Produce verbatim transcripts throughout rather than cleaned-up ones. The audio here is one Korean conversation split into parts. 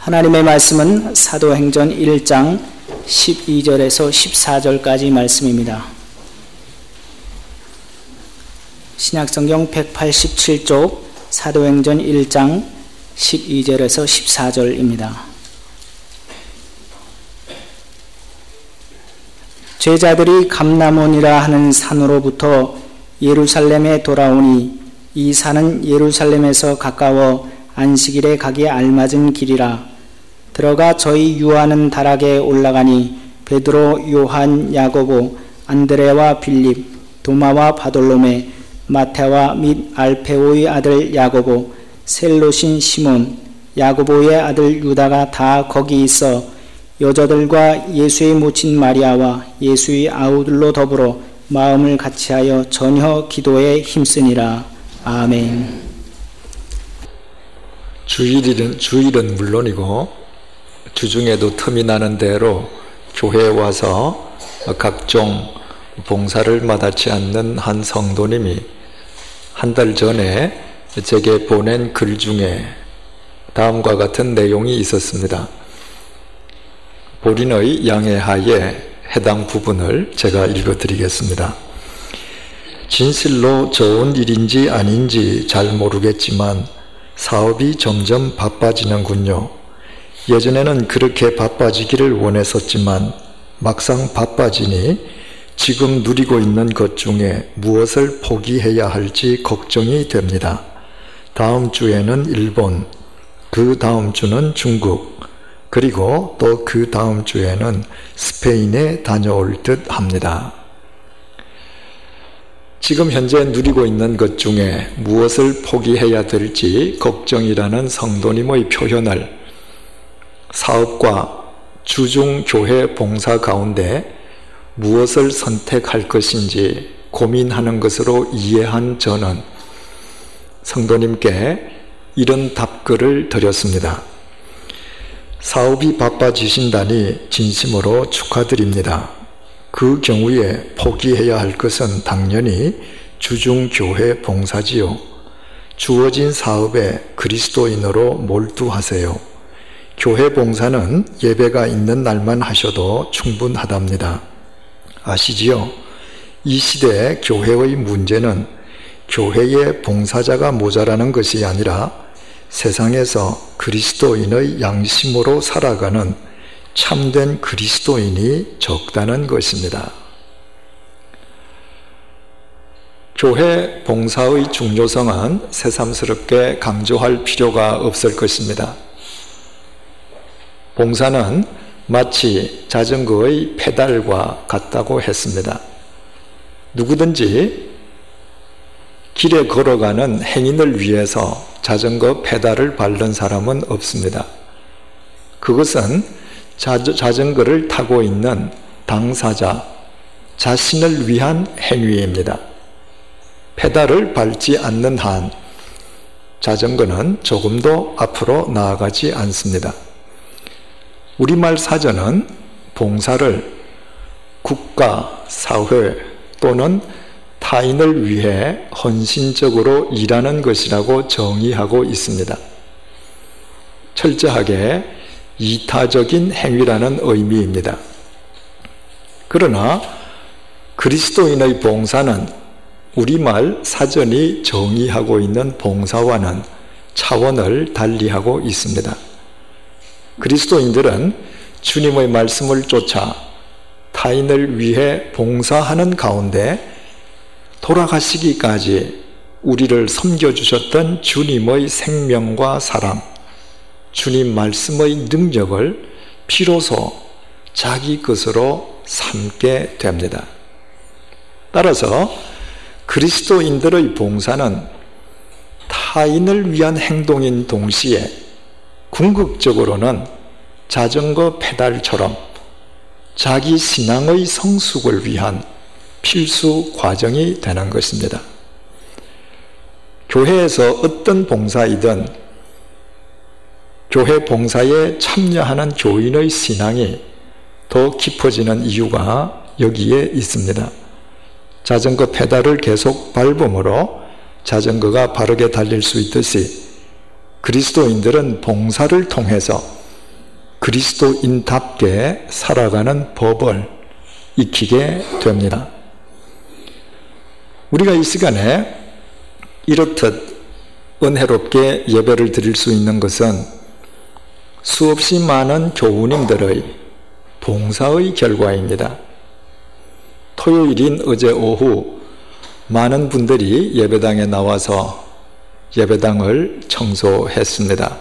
하나님의 말씀은 사도행전 일 장 십이 절에서 십사 절까지 말씀입니다. 신약성경 백팔십칠 쪽 사도행전 일 장 십이 절에서 십사 절입니다. 제자들이 감람원이라 하는 산으로부터 예루살렘에 돌아오니 이 산은 예루살렘에서 가까워 안식일에 가기에 알맞은 길이라. 들어가 저희 유하는 다락에 올라가니 베드로, 요한, 야고보, 안드레와 빌립, 도마와 바돌로메, 마태와 및 알페오의 아들 야고보, 셀롯인 시몬, 야고보의 아들 유다가 다 거기 있어 여자들과 예수의 모친 마리아와 예수의 아우들로 더불어 마음을 같이하여 전혀 기도에 힘쓰니라. 아멘. 주일은, 주일은 물론이고 주중에도 틈이 나는 대로 교회에 와서 각종 봉사를 마다치 않는 한 성도님이 한 달 전에 제게 보낸 글 중에 다음과 같은 내용이 있었습니다. 본인의 양해하에 해당 부분을 제가 읽어드리겠습니다. 진실로 좋은 일인지 아닌지 잘 모르겠지만 사업이 점점 바빠지는군요. 예전에는 그렇게 바빠지기를 원했었지만 막상 바빠지니 지금 누리고 있는 것 중에 무엇을 포기해야 할지 걱정이 됩니다. 다음 주에는 일본, 그 다음 주는 중국, 그리고 또 그 다음 주에는 스페인에 다녀올 듯 합니다. 지금 현재 누리고 있는 것 중에 무엇을 포기해야 될지 걱정이라는 성도님의 표현을 사업과 주중 교회 봉사 가운데 무엇을 선택할 것인지 고민하는 것으로 이해한 저는 성도님께 이런 답글을 드렸습니다. 사업이 바빠지신다니 진심으로 축하드립니다. 그 경우에 포기해야 할 것은 당연히 주중 교회 봉사지요. 주어진 사업에 그리스도인으로 몰두하세요. 교회 봉사는 예배가 있는 날만 하셔도 충분하답니다. 아시지요? 이 시대의 교회의 문제는 교회의 봉사자가 모자라는 것이 아니라 세상에서 그리스도인의 양심으로 살아가는 참된 그리스도인이 적다는 것입니다. 교회 봉사의 중요성은 새삼스럽게 강조할 필요가 없을 것입니다. 봉사는 마치 자전거의 페달과 같다고 했습니다. 누구든지 길에 걸어가는 행인을 위해서 자전거 페달을 밟는 사람은 없습니다. 그것은 자, 자전거를 타고 있는 당사자 자신을 위한 행위입니다. 페달을 밟지 않는 한 자전거는 조금도 앞으로 나아가지 않습니다. 우리말 사전은 봉사를 국가, 사회 또는 타인을 위해 헌신적으로 일하는 것이라고 정의하고 있습니다. 철저하게 이타적인 행위라는 의미입니다. 그러나 그리스도인의 봉사는 우리말 사전이 정의하고 있는 봉사와는 차원을 달리하고 있습니다. 그리스도인들은 주님의 말씀을 쫓아 타인을 위해 봉사하는 가운데 돌아가시기까지 우리를 섬겨주셨던 주님의 생명과 사랑, 주님 말씀의 능력을 비로소 자기 것으로 삼게 됩니다. 따라서 그리스도인들의 봉사는 타인을 위한 행동인 동시에 궁극적으로는 자전거 페달처럼 자기 신앙의 성숙을 위한 필수 과정이 되는 것입니다. 교회에서 어떤 봉사이든 교회 봉사에 참여하는 교인의 신앙이 더 깊어지는 이유가 여기에 있습니다. 자전거 페달을 계속 밟음으로 자전거가 바르게 달릴 수 있듯이 그리스도인들은 봉사를 통해서 그리스도인답게 살아가는 법을 익히게 됩니다. 우리가 이 시간에 이렇듯 은혜롭게 예배를 드릴 수 있는 것은 수없이 많은 교우님들의 봉사의 결과입니다. 토요일인 어제 오후 많은 분들이 예배당에 나와서 예배당을 청소했습니다.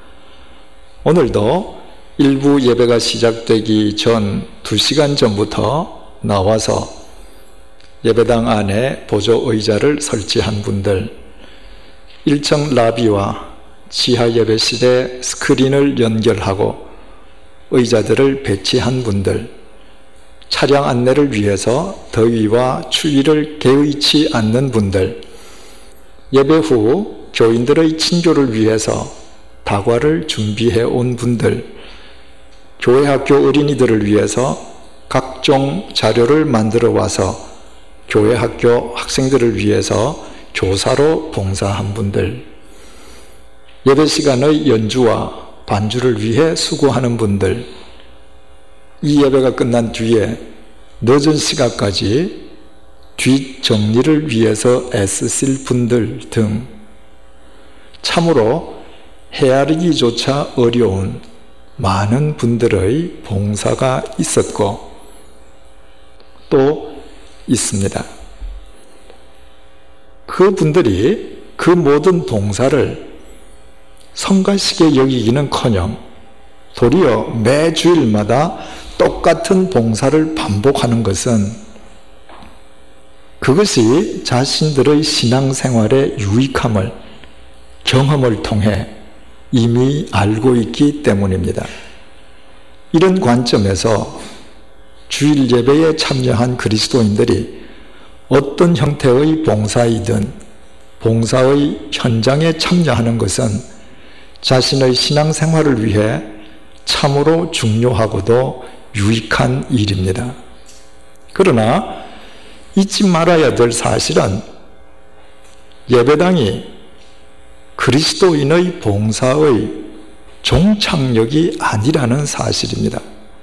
오늘도 일부 예배가 시작되기 전 두 시간 전부터 나와서 예배당 안에 보조 의자를 설치한 분들, 일 층 라비와 지하 예배실에 스크린을 연결하고 의자들을 배치한 분들, 차량 안내를 위해서 더위와 추위를 개의치 않는 분들, 예배 후 교인들의 친교를 위해서 다과를 준비해 온 분들, 교회 학교 어린이들을 위해서 각종 자료를 만들어 와서 교회 학교 학생들을 위해서 교사로 봉사한 분들, 예배 시간의 연주와 반주를 위해 수고하는 분들, 이 예배가 끝난 뒤에 늦은 시간까지 뒷정리를 위해서 애쓰실 분들 등 참으로 헤아리기조차 어려운 많은 분들의 봉사가 있었고 또 있습니다. 그 분들이 그 모든 봉사를 성가시게 여기기는커녕 도리어 매 주일마다 똑같은 봉사를 반복하는 것은 그것이 자신들의 신앙생활의 유익함을 경험을 통해 이미 알고 있기 때문입니다. 이런 관점에서 주일 예배에 참여한 그리스도인들이 어떤 형태의 봉사이든 봉사의 현장에 참여하는 것은 자신의 신앙생활을 위해 참으로 중요하고도 유익한 일입니다. 그러나 잊지 말아야 될 사실은 예배당이 그리스도인의 봉사의 종착역이 아니라는 사실입니다.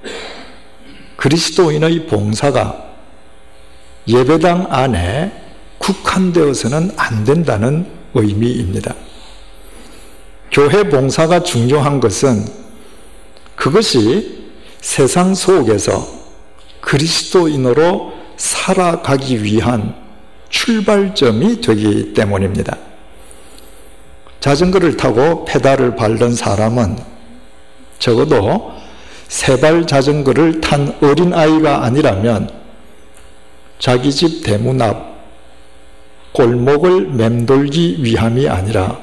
그리스도인의 봉사가 예배당 안에 국한되어서는 안 된다는 의미입니다. 교회 봉사가 중요한 것은 그것이 세상 속에서 그리스도인으로 살아가기 위한 출발점이 되기 때문입니다. 자전거를 타고 페달을 밟는 사람은 적어도 세발 자전거를 탄 어린아이가 아니라면 자기 집 대문 앞 골목을 맴돌기 위함이 아니라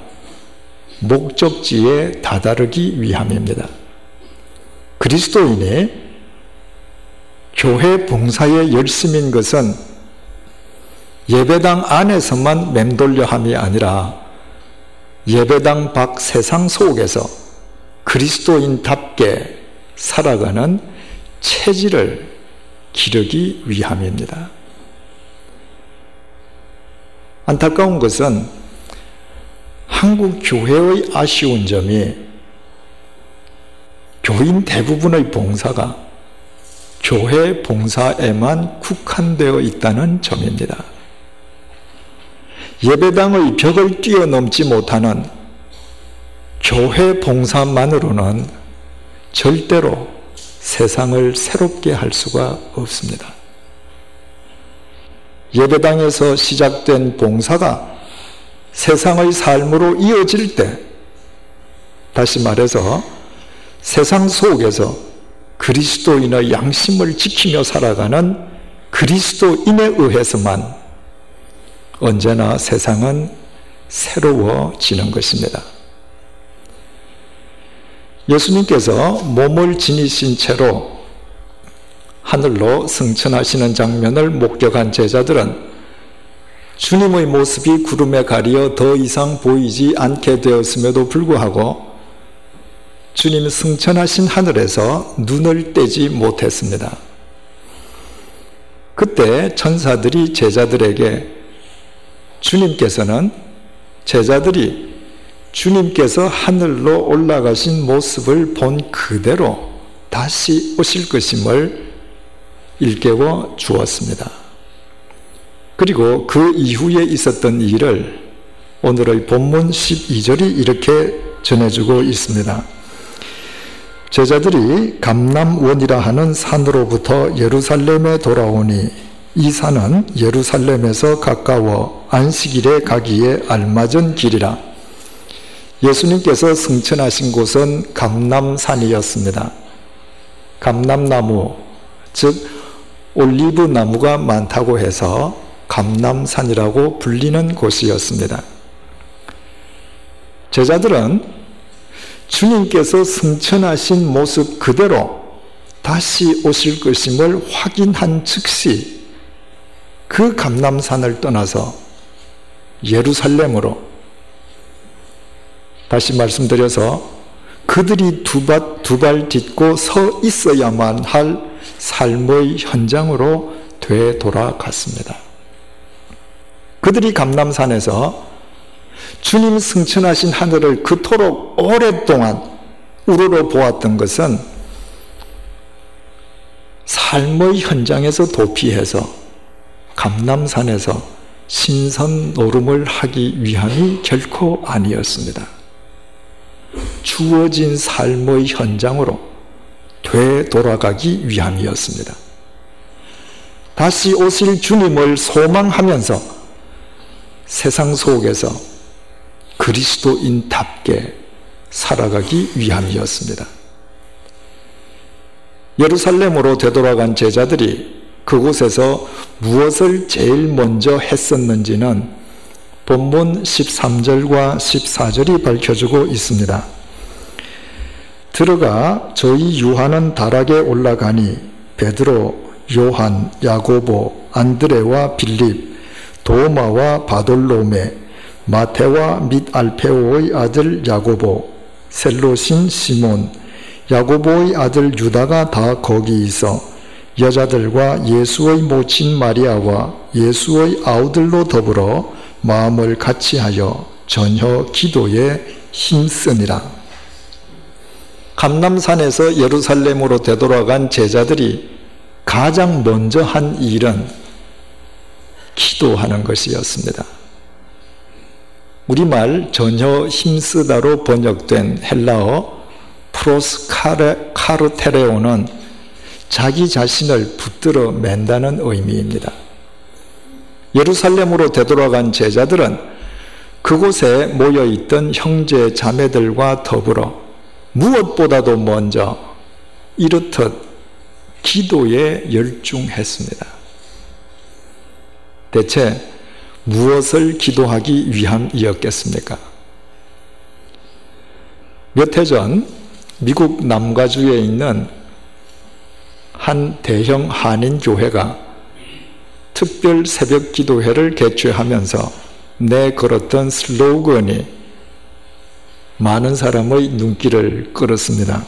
목적지에 다다르기 위함입니다. 그리스도인이 교회 봉사에 열심인 것은 예배당 안에서만 맴돌려 함이 아니라 예배당 밖 세상 속에서 그리스도인답게 살아가는 체질을 기르기 위함입니다. 안타까운 것은 한국 교회의 아쉬운 점이 교인 대부분의 봉사가 교회 봉사에만 국한되어 있다는 점입니다. 예배당의 벽을 뛰어넘지 못하는 교회 봉사만으로는 절대로 세상을 새롭게 할 수가 없습니다. 예배당에서 시작된 봉사가 세상의 삶으로 이어질 때, 다시 말해서 세상 속에서 그리스도인의 양심을 지키며 살아가는 그리스도인에 의해서만 언제나 세상은 새로워지는 것입니다. 예수님께서 몸을 지니신 채로 하늘로 승천하시는 장면을 목격한 제자들은 주님의 모습이 구름에 가리어 더 이상 보이지 않게 되었음에도 불구하고 주님 승천하신 하늘에서 눈을 떼지 못했습니다. 그때 천사들이 제자들에게 주님께서는 제자들이 주님께서 하늘로 올라가신 모습을 본 그대로 다시 오실 것임을 일깨워 주었습니다. 그리고 그 이후에 있었던 일을 오늘의 본문 십이 절이 이렇게 전해주고 있습니다. 제자들이 감람원이라 하는 산으로부터 예루살렘에 돌아오니 이 산은 예루살렘에서 가까워 안식일에 가기에 알맞은 길이라. 예수님께서 승천하신 곳은 감람산이었습니다. 감람나무, 즉 올리브 나무가 많다고 해서 감람산이라고 불리는 곳이었습니다. 제자들은 주님께서 승천하신 모습 그대로 다시 오실 것임을 확인한 즉시 그 감람산을 떠나서 예루살렘으로, 다시 말씀드려서 그들이 두 발, 두 발 딛고 서 있어야만 할 삶의 현장으로 되돌아갔습니다. 그들이 감람산에서 주님 승천하신 하늘을 그토록 오랫동안 우러러 보았던 것은 삶의 현장에서 도피해서 감람산에서 신선 노름을 하기 위함이 결코 아니었습니다. 주어진 삶의 현장으로 되돌아가기 위함이었습니다. 다시 오실 주님을 소망하면서 세상 속에서 그리스도인답게 살아가기 위함이었습니다. 예루살렘으로 되돌아간 제자들이 그곳에서 무엇을 제일 먼저 했었는지는 본문 십삼 절과 십사 절이 밝혀주고 있습니다. 들어가 저희 유하는 다락에 올라가니 베드로, 요한, 야고보, 안드레와 빌립, 도마와 바돌로메, 마테와 및 알페오의 아들 야고보, 셀로신 시몬, 야고보의 아들 유다가 다 거기 있어 여자들과 예수의 모친 마리아와 예수의 아우들로 더불어 마음을 같이하여 전혀 기도에 힘쓰니라. 감람산에서 예루살렘으로 되돌아간 제자들이 가장 먼저 한 일은 기도하는 것이었습니다. 우리말 전혀 힘쓰다로 번역된 헬라어 프로스카르테레오는 자기 자신을 붙들어 맨다는 의미입니다. 예루살렘으로 되돌아간 제자들은 그곳에 모여있던 형제 자매들과 더불어 무엇보다도 먼저 이렇듯 기도에 열중했습니다. 대체 무엇을 기도하기 위함이었겠습니까? 몇 해 전 미국 남가주에 있는 한 대형 한인 교회가 특별 새벽 기도회를 개최하면서 내걸었던 슬로건이 많은 사람의 눈길을 끌었습니다.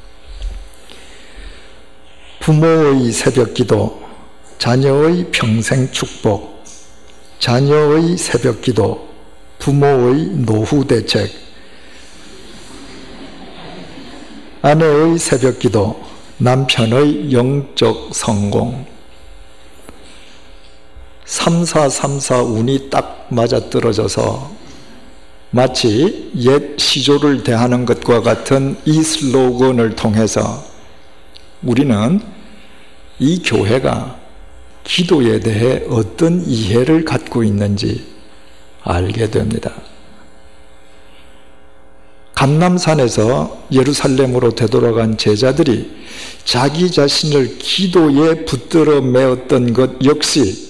부모의 새벽 기도, 자녀의 평생 축복, 자녀의 새벽 기도, 부모의 노후 대책, 아내의 새벽 기도, 남편의 영적 성공. 삼사삼사 운이 딱 맞아떨어져서 마치 옛 시조를 대하는 것과 같은 이 슬로건을 통해서 우리는 이 교회가 기도에 대해 어떤 이해를 갖고 있는지 알게 됩니다. 감람산에서 예루살렘으로 되돌아간 제자들이 자기 자신을 기도에 붙들어 메었던 것 역시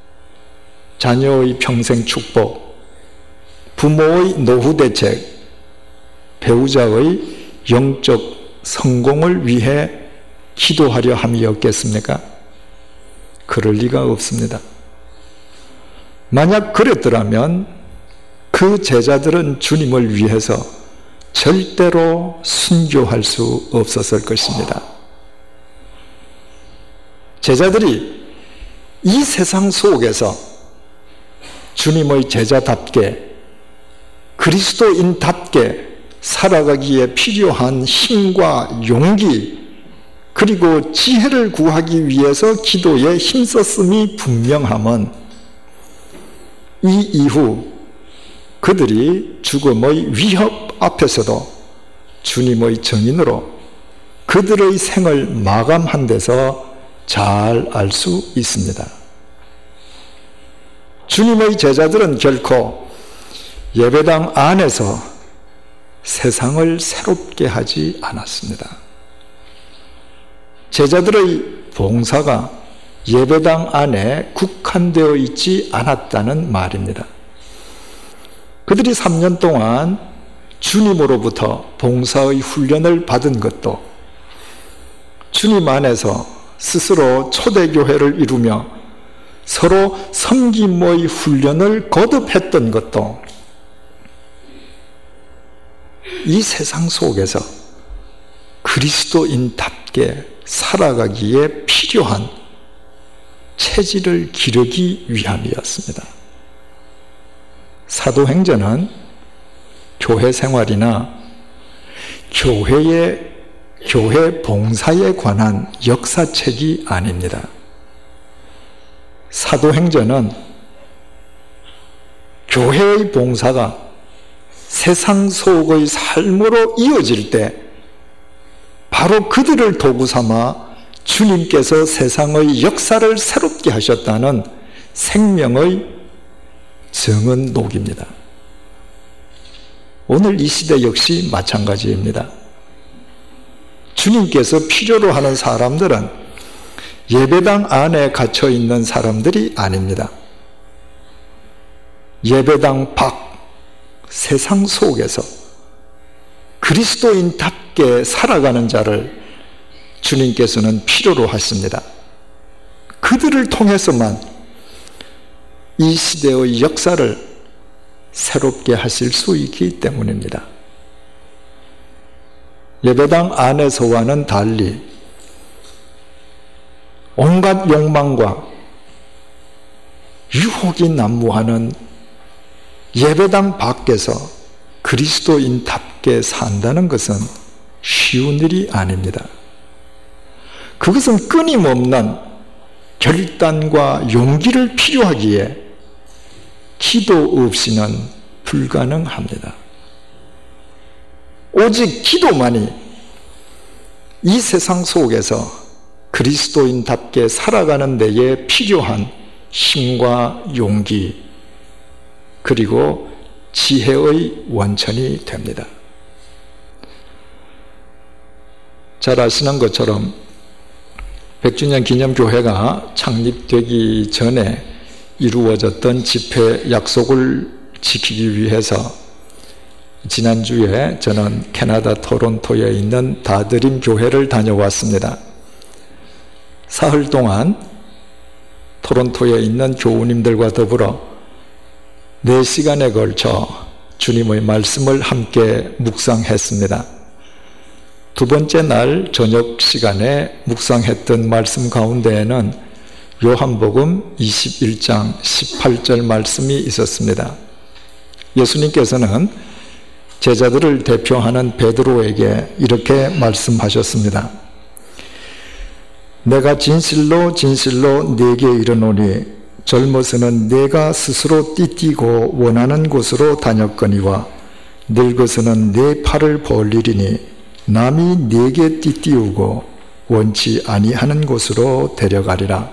자녀의 평생 축복, 부모의 노후 대책, 배우자의 영적 성공을 위해 기도하려 함이었겠습니까? 그럴 리가 없습니다. 만약 그랬더라면 그 제자들은 주님을 위해서 절대로 순교할 수 없었을 것입니다. 제자들이 이 세상 속에서 주님의 제자답게 그리스도인답게 살아가기에 필요한 힘과 용기, 그리고 지혜를 구하기 위해서 기도에 힘썼음이 분명함은 이 이후 그들이 죽음의 위협 앞에서도 주님의 정인으로 그들의 생을 마감한 데서 잘 알 수 있습니다. 주님의 제자들은 결코 예배당 안에서 세상을 새롭게 하지 않았습니다. 제자들의 봉사가 예배당 안에 국한되어 있지 않았다는 말입니다. 그들이 삼 년 동안 주님으로부터 봉사의 훈련을 받은 것도 주님 안에서 스스로 초대교회를 이루며 서로 섬김의 훈련을 거듭했던 것도 이 세상 속에서 그리스도인답게 살아가기에 필요한 체질을 기르기 위함이었습니다. 사도행전은 교회 생활이나 교회의 교회 봉사에 관한 역사책이 아닙니다. 사도행전은 교회의 봉사가 세상 속의 삶으로 이어질 때 바로 그들을 도구 삼아 주님께서 세상의 역사를 새롭게 하셨다는 생명의 증언 녹입니다. 오늘 이 시대 역시 마찬가지입니다. 주님께서 필요로 하는 사람들은 예배당 안에 갇혀 있는 사람들이 아닙니다. 예배당 밖 세상 속에서 그리스도인답게 살아가는 자를 주님께서는 필요로 하십니다. 그들을 통해서만 이 시대의 역사를 새롭게 하실 수 있기 때문입니다. 예배당 안에서와는 달리 온갖 욕망과 유혹이 난무하는 예배당 밖에서 그리스도인답게 산다는 것은 쉬운 일이 아닙니다. 그것은 끊임없는 결단과 용기를 필요하기에 기도 없이는 불가능합니다. 오직 기도만이 이 세상 속에서 그리스도인답게 살아가는 데에 필요한 힘과 용기 그리고 지혜의 원천이 됩니다. 잘 아시는 것처럼 백 주년 기념교회가 창립되기 전에 이루어졌던 집회 약속을 지키기 위해서 지난주에 저는 캐나다 토론토에 있는 다드림 교회를 다녀왔습니다. 사흘 동안 토론토에 있는 교우님들과 더불어 네 시간에 걸쳐 주님의 말씀을 함께 묵상했습니다. 두 번째 날 저녁 시간에 묵상했던 말씀 가운데에는 요한복음 이십일 장 십팔 절 말씀이 있었습니다. 예수님께서는 제자들을 대표하는 베드로에게 이렇게 말씀하셨습니다. 내가 진실로 진실로 네게 이르노니 젊어서는 네가 스스로 띠띠고 원하는 곳으로 다녔거니와 늙어서는 네 팔을 벌리리니 남이 네게 띠띠우고 원치 아니하는 곳으로 데려가리라.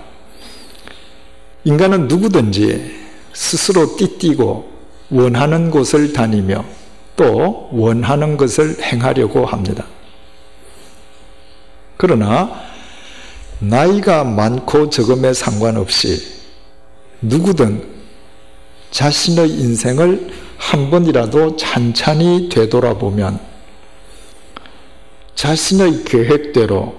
인간은 누구든지 스스로 띠띠고 원하는 곳을 다니며 또 원하는 것을 행하려고 합니다. 그러나 나이가 많고 적음에 상관없이 누구든 자신의 인생을 한 번이라도 찬찬히 되돌아보면 자신의 계획대로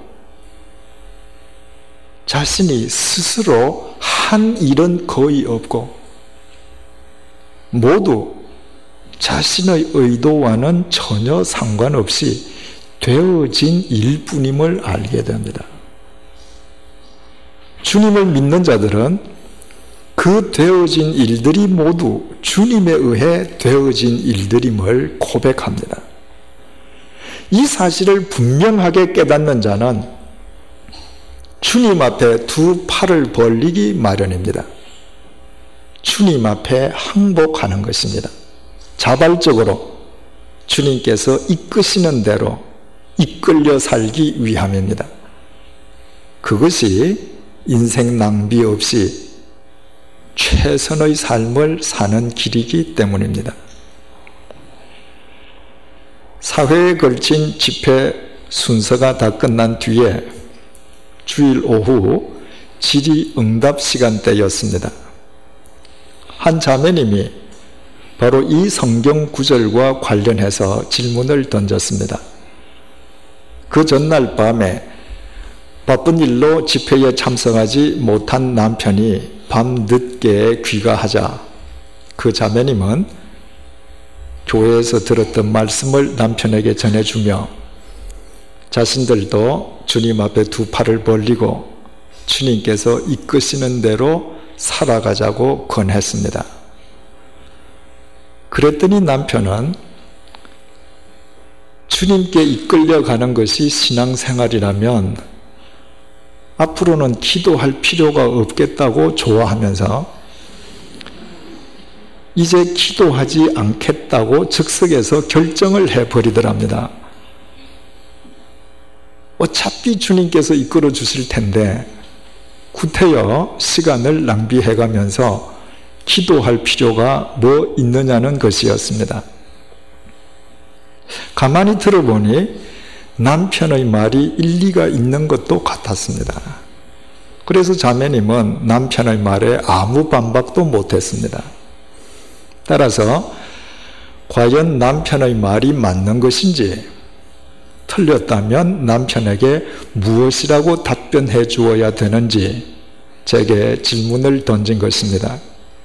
자신이 스스로 한 일은 거의 없고 모두 자신의 의도와는 전혀 상관없이 되어진 일뿐임을 알게 됩니다. 주님을 믿는 자들은 그 되어진 일들이 모두 주님에 의해 되어진 일들임을 고백합니다. 이 사실을 분명하게 깨닫는 자는 주님 앞에 두 팔을 벌리기 마련입니다. 주님 앞에 항복하는 것입니다. 자발적으로 주님께서 이끄시는 대로 이끌려 살기 위함입니다. 그것이 인생 낭비 없이 최선의 삶을 사는 길이기 때문입니다. 사회에 걸친 집회 순서가 다 끝난 뒤에 주일 오후 질의응답 시간대였습니다. 한 자매님이 바로 이 성경 구절과 관련해서 질문을 던졌습니다. 그 전날 밤에 바쁜 일로 집회에 참석하지 못한 남편이 밤 늦게 귀가하자 그 자매님은 교회에서 들었던 말씀을 남편에게 전해주며 자신들도 주님 앞에 두 팔을 벌리고 주님께서 이끄시는 대로 살아가자고 권했습니다. 그랬더니 남편은 주님께 이끌려가는 것이 신앙생활이라면 앞으로는 기도할 필요가 없겠다고 좋아하면서 이제 기도하지 않겠다고 즉석에서 결정을 해버리더랍니다. 어차피 주님께서 이끌어 주실 텐데 구태여 시간을 낭비해가면서 기도할 필요가 뭐 있느냐는 것이었습니다. 가만히 들어보니 남편의 말이 일리가 있는 것도 같았습니다. 그래서 자매님은 남편의 말에 아무 반박도 못했습니다. 따라서 과연 남편의 말이 맞는 것인지 틀렸다면 남편에게 무엇이라고 답변해 주어야 되는지 제게 질문을 던진 것입니다.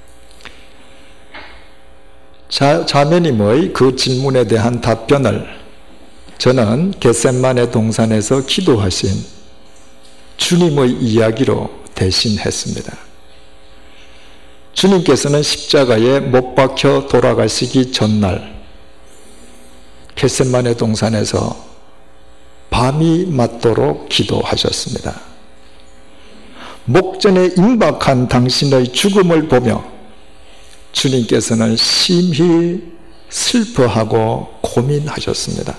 자, 자매님의 그 질문에 대한 답변을 저는 겟세마네 동산에서 기도하신 주님의 이야기로 대신했습니다. 주님께서는 십자가에 못 박혀 돌아가시기 전날 겟세마네 동산에서 밤이 맞도록 기도하셨습니다. 목전에 임박한 당신의 죽음을 보며 주님께서는 심히 슬퍼하고 고민하셨습니다.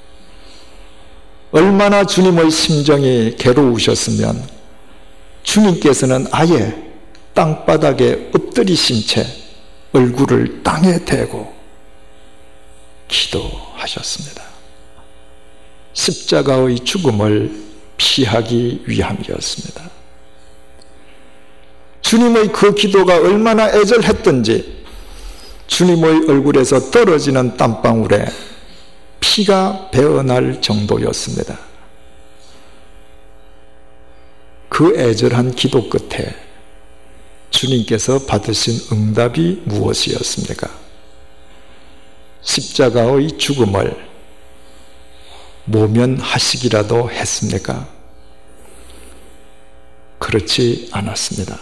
얼마나 주님의 심정이 괴로우셨으면 주님께서는 아예 땅바닥에 엎드리신 채 얼굴을 땅에 대고 기도하셨습니다. 십자가의 죽음을 피하기 위함이었습니다. 주님의 그 기도가 얼마나 애절했던지 주님의 얼굴에서 떨어지는 땀방울에 피가 배어날 정도였습니다. 그 애절한 기도 끝에 주님께서 받으신 응답이 무엇이었습니까? 십자가의 죽음을 모면하시기라도 했습니까? 그렇지 않았습니다.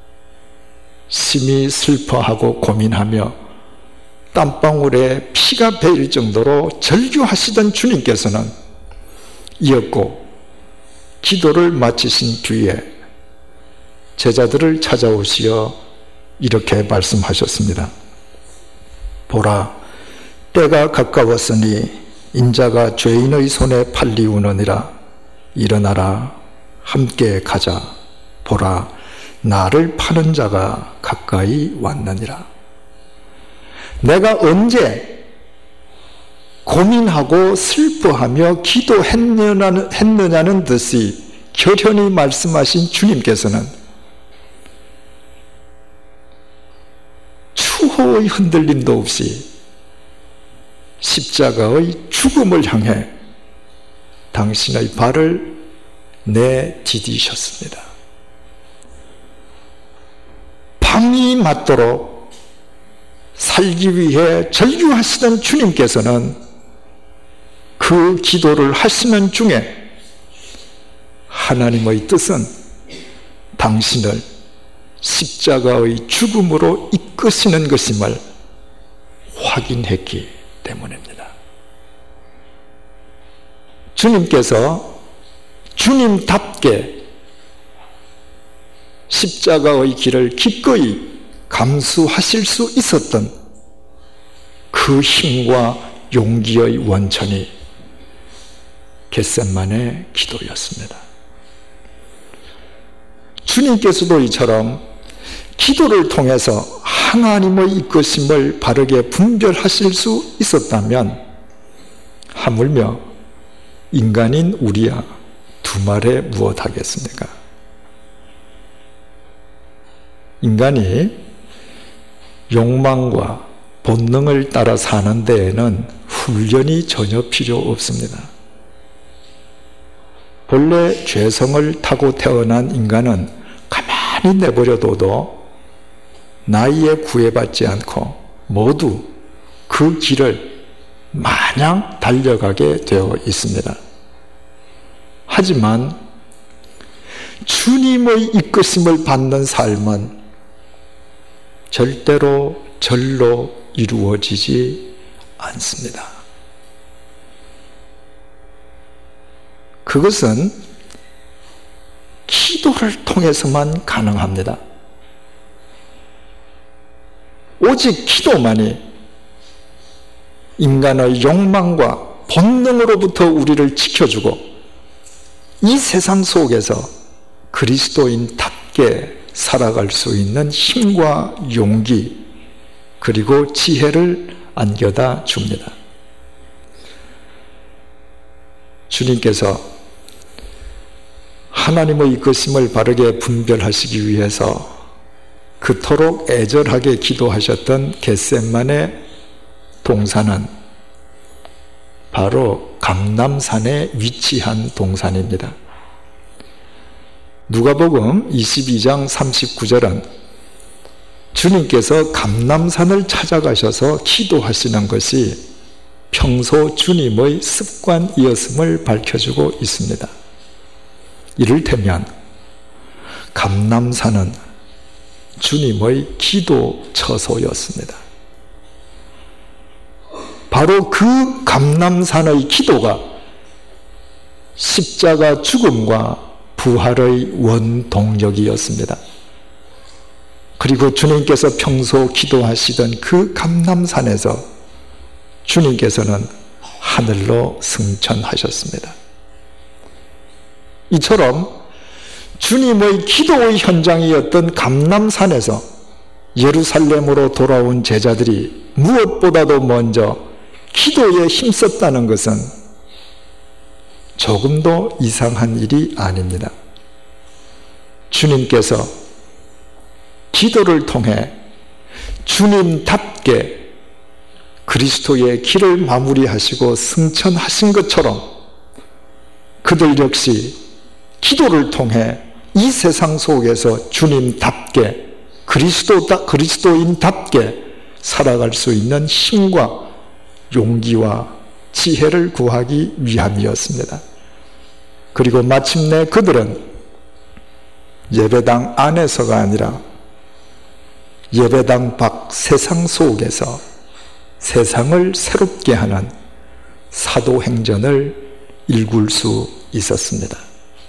심히 슬퍼하고 고민하며 땀방울에 피가 배일 정도로 절규하시던 주님께서는 이었고 기도를 마치신 뒤에 제자들을 찾아오시어 이렇게 말씀하셨습니다. 보라, 때가 가까웠으니 인자가 죄인의 손에 팔리우느니라. 일어나라, 함께 가자. 보라, 나를 파는 자가 가까이 왔느니라. 내가 언제 고민하고 슬퍼하며 기도했느냐는 했느냐는 듯이 결연히 말씀하신 주님께서는 추호의 흔들림도 없이 십자가의 죽음을 향해 당신의 발을 내디디셨습니다. 밤이 맞도록 살기 위해 절규하시던 주님께서는 그 기도를 하시는 중에 하나님의 뜻은 당신을 십자가의 죽음으로 이끄시는 것임을 확인했기 때문입니다. 주님께서 주님답게 십자가의 길을 기꺼이 감수하실 수 있었던 그 힘과 용기의 원천이 겟세마네 기도였습니다. 주님께서도 이처럼 기도를 통해서 하나님의 이끄심을 바르게 분별하실 수 있었다면 하물며 인간인 우리야 두 말에 무엇하겠습니까? 인간이 욕망과 본능을 따라 사는 데에는 훈련이 전혀 필요 없습니다. 본래 죄성을 타고 태어난 인간은 가만히 내버려둬도 나이에 구애받지 않고 모두 그 길을 마냥 달려가게 되어 있습니다. 하지만 주님의 이끄심을 받는 삶은 절대로 절로 이루어지지 않습니다. 그것은 기도를 통해서만 가능합니다. 오직 기도만이 인간의 욕망과 본능으로부터 우리를 지켜주고 이 세상 속에서 그리스도인답게 살아갈 수 있는 힘과 용기 그리고 지혜를 안겨다 줍니다. 주님께서 하나님의 이끄심을 바르게 분별하시기 위해서 그토록 애절하게 기도하셨던 겟세마네 동산은 바로 감람산에 위치한 동산입니다. 누가복음 이십이 장 삼십구 절은 주님께서 감람산을 찾아가셔서 기도하시는 것이 평소 주님의 습관이었음을 밝혀주고 있습니다. 이를테면 감람산은 주님의 기도 처소였습니다. 바로 그 감람산의 기도가 십자가 죽음과 부활의 원동력이었습니다. 그리고 주님께서 평소 기도하시던 그 감람산에서 주님께서는 하늘로 승천하셨습니다. 이처럼 주님의 기도의 현장이었던 감람산에서 예루살렘으로 돌아온 제자들이 무엇보다도 먼저 기도에 힘썼다는 것은 조금도 이상한 일이 아닙니다. 주님께서 기도를 통해 주님답게 그리스도의 길을 마무리하시고 승천하신 것처럼 그들 역시 기도를 통해 이 세상 속에서 주님답게 그리스도다, 그리스도인답게 살아갈 수 있는 힘과 용기와 지혜를 구하기 위함이었습니다. 그리고 마침내 그들은 예배당 안에서가 아니라 예배당 밖 세상 속에서 세상을 새롭게 하는 사도행전을 일굴 수 있었습니다.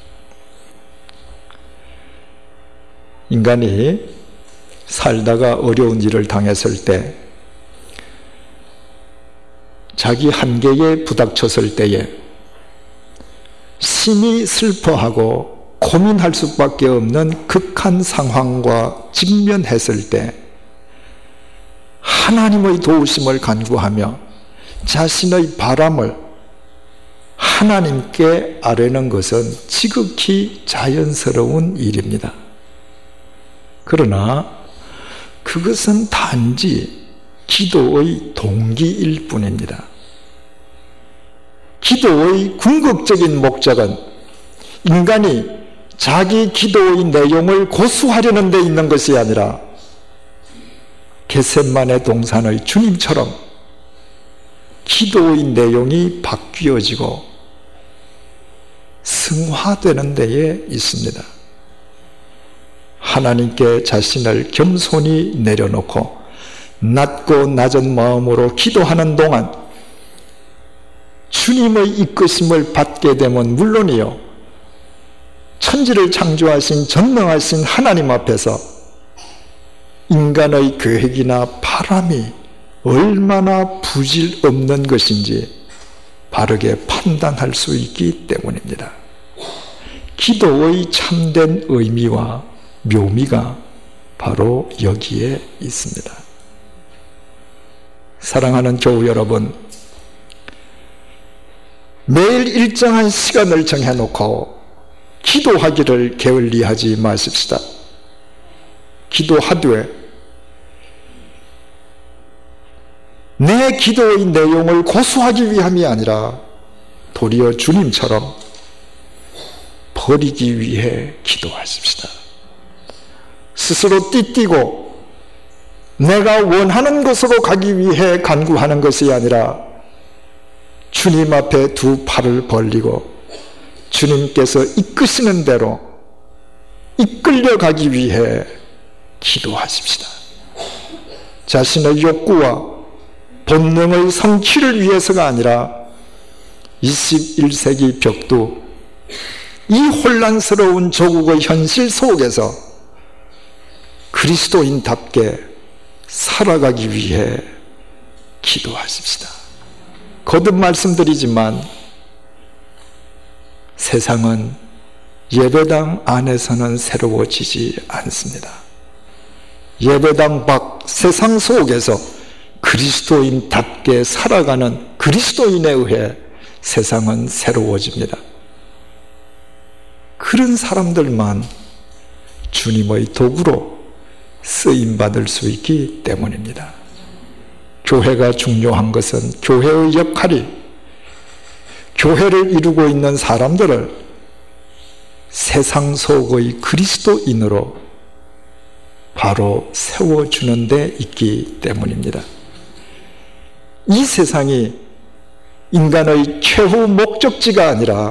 인간이 살다가 어려운 일을 당했을 때, 자기 한계에 부닥쳤을 때에 심히 슬퍼하고 고민할 수밖에 없는 극한 상황과 직면했을 때 하나님의 도우심을 간구하며 자신의 바람을 하나님께 아뢰는 것은 지극히 자연스러운 일입니다. 그러나 그것은 단지 기도의 동기일 뿐입니다. 기도의 궁극적인 목적은 인간이 자기 기도의 내용을 고수하려는 데 있는 것이 아니라 겟세마네 동산의 주님처럼 기도의 내용이 바뀌어지고 승화되는 데에 있습니다. 하나님께 자신을 겸손히 내려놓고 낮고 낮은 마음으로 기도하는 동안 주님의 이끄심을 받게 되면 물론이요, 천지를 창조하신 전능하신 하나님 앞에서 인간의 계획이나 바람이 얼마나 부질 없는 것인지 바르게 판단할 수 있기 때문입니다. 기도의 참된 의미와 묘미가 바로 여기에 있습니다. 사랑하는 교우 여러분, 매일 일정한 시간을 정해놓고 기도하기를 게을리하지 마십시다. 기도하되 내 기도의 내용을 고수하기 위함이 아니라 도리어 주님처럼 버리기 위해 기도하십시다. 스스로 띠띠고 내가 원하는 곳으로 가기 위해 간구하는 것이 아니라 주님 앞에 두 팔을 벌리고 주님께서 이끄시는 대로 이끌려가기 위해 기도하십시다. 자신의 욕구와 본능의 성취를 위해서가 아니라 이십일 세기 벽도 이 혼란스러운 조국의 현실 속에서 그리스도인답게 살아가기 위해 기도하십시다. 거듭 말씀드리지만 세상은 예배당 안에서는 새로워지지 않습니다. 예배당 밖 세상 속에서 그리스도인답게 살아가는 그리스도인에 의해 세상은 새로워집니다. 그런 사람들만 주님의 도구로 쓰임받을 수 있기 때문입니다. 교회가 중요한 것은 교회의 역할이 교회를 이루고 있는 사람들을 세상 속의 그리스도인으로 바로 세워주는 데 있기 때문입니다. 이 세상이 인간의 최후 목적지가 아니라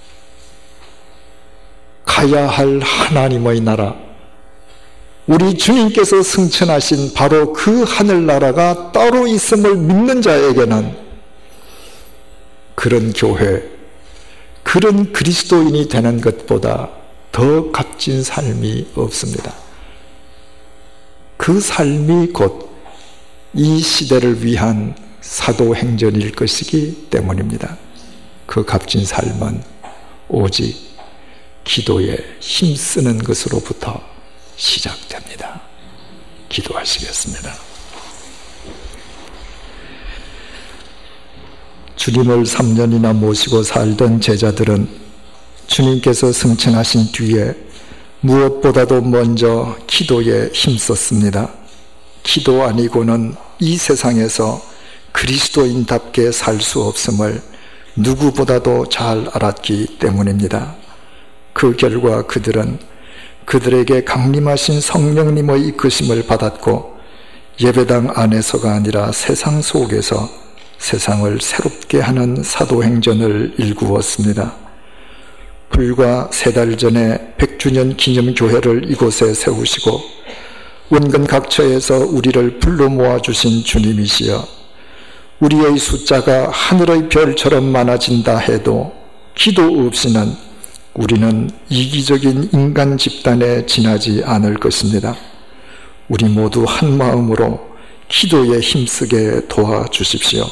가야 할 하나님의 나라, 우리 주님께서 승천하신 바로 그 하늘나라가 따로 있음을 믿는 자에게는 그런 교회, 그런 그리스도인이 되는 것보다 더 값진 삶이 없습니다. 그 삶이 곧 이 시대를 위한 사도행전일 것이기 때문입니다. 그 값진 삶은 오직 기도에 힘쓰는 것으로부터 시작됩니다. 기도하시겠습니다. 주님을 삼 년이나 모시고 살던 제자들은 주님께서 승천하신 뒤에 무엇보다도 먼저 기도에 힘썼습니다. 기도 아니고는 이 세상에서 그리스도인답게 살 수 없음을 누구보다도 잘 알았기 때문입니다. 그 결과 그들은 그들에게 강림하신 성령님의 이끄심을 받았고 예배당 안에서가 아니라 세상 속에서 세상을 새롭게 하는 사도행전을 일구었습니다. 불과 세 달 전에 백 주년 기념교회를 이곳에 세우시고 원근 각처에서 우리를 불러 모아주신 주님이시여, 우리의 숫자가 하늘의 별처럼 많아진다 해도 기도 없이는 우리는 이기적인 인간 집단에 지나지 않을 것입니다. 우리 모두 한 마음으로 기도에 힘쓰게 도와주십시오.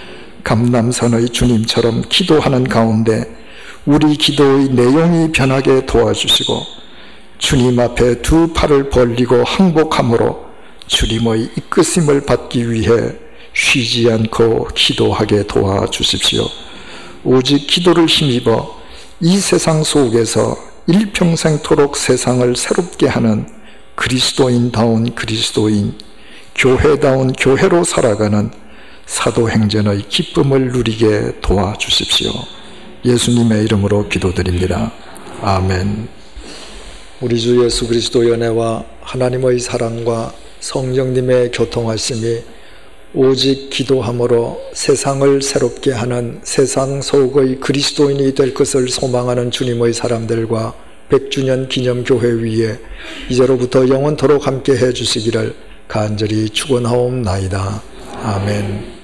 감람산의 주님처럼 기도하는 가운데 우리 기도의 내용이 변하게 도와주시고 주님 앞에 두 팔을 벌리고 항복함으로 주님의 이끄심을 받기 위해 쉬지 않고 기도하게 도와주십시오. 오직 기도를 힘입어 이 세상 속에서 일평생토록 세상을 새롭게 하는 그리스도인다운 그리스도인, 교회다운 교회로 살아가는 사도행전의 기쁨을 누리게 도와주십시오. 예수님의 이름으로 기도드립니다. 아멘. 우리 주 예수 그리스도의 은혜와 하나님의 사랑과 성령님의 교통하심이 오직 기도함으로 세상을 새롭게 하는 세상 속의 그리스도인이 될 것을 소망하는 주님의 사람들과 백 주년 기념교회 위에 이제로부터 영원토록 함께 해주시기를 간절히 축원하옵나이다. 아멘.